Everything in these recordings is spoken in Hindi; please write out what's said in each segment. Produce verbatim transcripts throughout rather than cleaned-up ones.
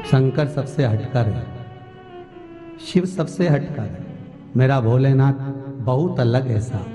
शंकर सबसे हटकर है, शिव सबसे हटकर है, मेरा भोलेनाथ बहुत अलग है साहब।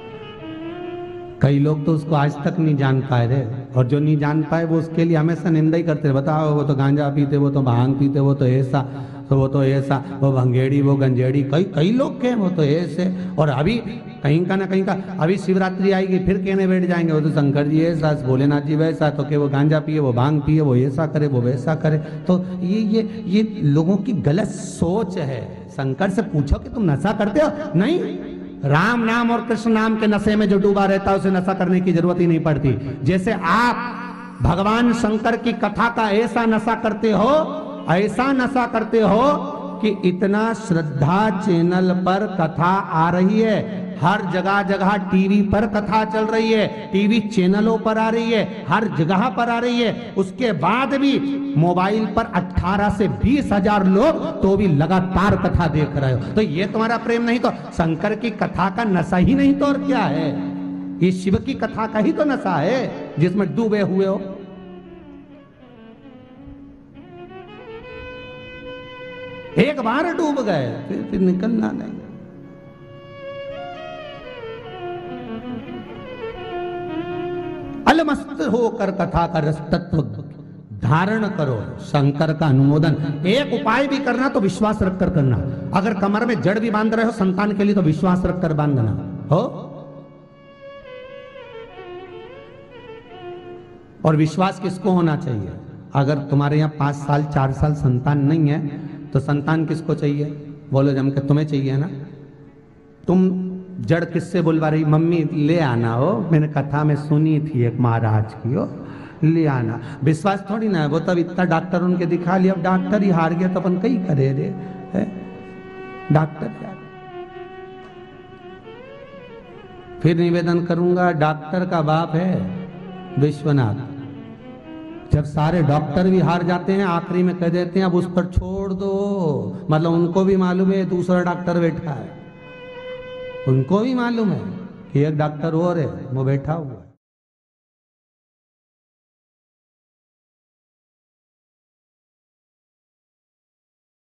कई लोग तो उसको आज तक नहीं जान पाए रहे, और जो नहीं जान पाए वो उसके लिए हमेशा निंदा ही करते रहे। बताओ वो तो गांजा पीते, वो तो भांग पीते, वो तो ऐसा, तो वो तो ऐसा, वो भंगेड़ी, वो गंजेड़ी, कई कई लोग के वो तो ऐसे। और अभी कहीं का ना कहीं का, अभी शिवरात्रि आएगी फिर कहने बैठ जाएंगे वो तो शंकर जी ऐसा, भोलेनाथ जी वैसा, तो कि वो गांजा पिए, वो भांग पिए, वो ऐसा करे, वो वैसा करे। तो ये ये ये लोगों की गलत सोच है। शंकर से पूछो कि तुम नशा करते हो? नहीं, राम नाम और कृष्ण नाम के नशे में जो डूबा रहता है उसे नशा करने की जरूरत ही नहीं पड़ती। जैसे आप भगवान शंकर की कथा का ऐसा नशा करते हो, ऐसा नशा करते हो कि इतना श्रद्धा चैनल पर कथा आ रही है, हर जगह जगह टीवी पर कथा चल रही है, टीवी चैनलों पर आ रही है, हर जगह पर आ रही है, उसके बाद भी मोबाइल पर अठारह से बीस हजार लोग तो भी लगातार कथा देख रहे हो। तो ये तुम्हारा प्रेम नहीं तो शंकर की कथा का नशा ही नहीं तो और क्या है? ये शिव की कथा का ही तो नशा है जिसमें डूबे हुए हो। एक बार डूब गए फिर फिर निकलना नहीं। अलमस्त होकर कथा का रस तत्व धारण करो, शंकर का अनुमोदन। एक उपाय भी करना तो विश्वास रखकर करना। अगर कमर में जड़ भी बांध रहे हो संतान के लिए तो विश्वास रखकर बांधना हो। और विश्वास किसको होना चाहिए? अगर तुम्हारे यहाँ पांच साल चार साल संतान नहीं है तो संतान किसको चाहिए? बोलो जम के तुम्हें चाहिए ना। तुम जड़ किससे बुलवा रही? मम्मी ले आना हो, मैंने कथा में सुनी थी एक महाराज की, हो ले आना। विश्वास थोड़ी ना है। वो तब इतना डॉक्टर उनके दिखा लिया, अब डॉक्टर ही हार गया तो अपन कहीं करे रे है? डॉक्टर क्या? फिर निवेदन करूंगा, डॉक्टर का बाप है विश्वनाथ। जब सारे डॉक्टर भी हार जाते हैं आखिरी में कह देते हैं अब उस पर छोड़ दो, मतलब उनको भी मालूम है दूसरा डॉक्टर बैठा है, उनको भी मालूम है कि एक डॉक्टर और है वो बैठा हुआ है।